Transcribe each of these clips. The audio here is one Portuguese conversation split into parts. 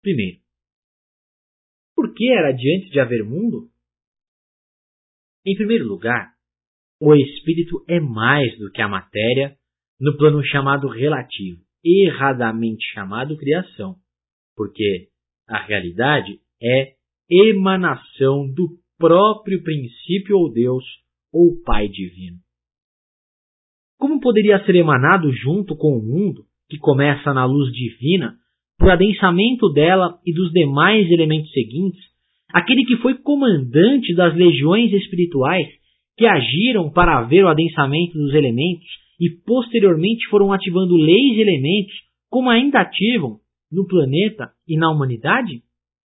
Primeiro, por que era antes de haver mundo? Em primeiro lugar, o espírito é mais do que a matéria no plano chamado relativo, erradamente chamado criação, porque a realidade é emanação do próprio princípio ou Deus ou Pai divino. Como poderia ser emanado junto com o mundo, que começa na luz divina, por adensamento dela e dos demais elementos seguintes, aquele que foi comandante das legiões espirituais que agiram para ver o adensamento dos elementos e posteriormente foram ativando leis e elementos como ainda ativam no planeta e na humanidade?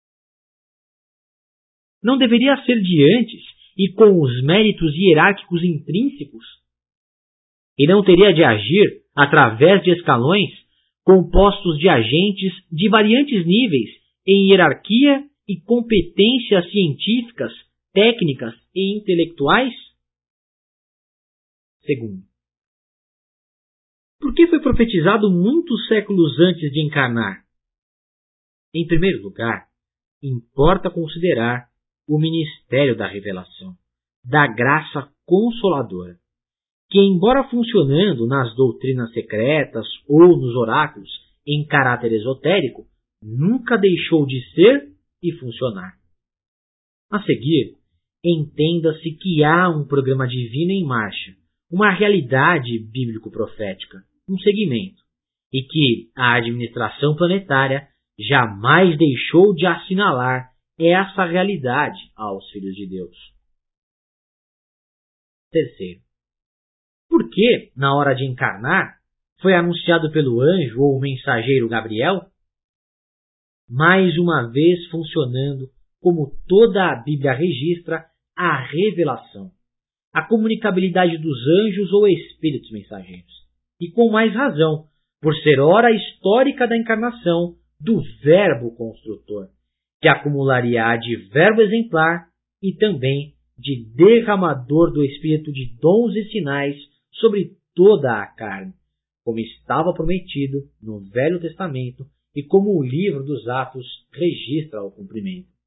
Não deveria ser de antes e com os méritos hierárquicos intrínsecos? E não teria de agir através de escalões compostos de agentes de variantes níveis em hierarquia e competências científicas, técnicas e intelectuais? Segundo, por que foi profetizado muitos séculos antes de encarnar? Em primeiro lugar, importa considerar o ministério da revelação, da graça consoladora, que, embora funcionando nas doutrinas secretas ou nos oráculos em caráter esotérico, nunca deixou de ser e funcionar. A seguir, entenda-se que há um programa divino em marcha, uma realidade bíblico-profética, um segmento, e que a administração planetária jamais deixou de assinalar essa realidade aos filhos de Deus. Terceiro, por que, na hora de encarnar, foi anunciado pelo anjo ou mensageiro Gabriel? Mais uma vez funcionando como toda a Bíblia registra a revelação, a comunicabilidade dos anjos ou espíritos mensageiros. E com mais razão, por ser hora histórica da encarnação do Verbo construtor, que acumularia a de verbo exemplar e também de derramador do Espírito de dons e sinais sobre toda a carne, como estava prometido no Velho Testamento e como o livro dos Atos registra o cumprimento.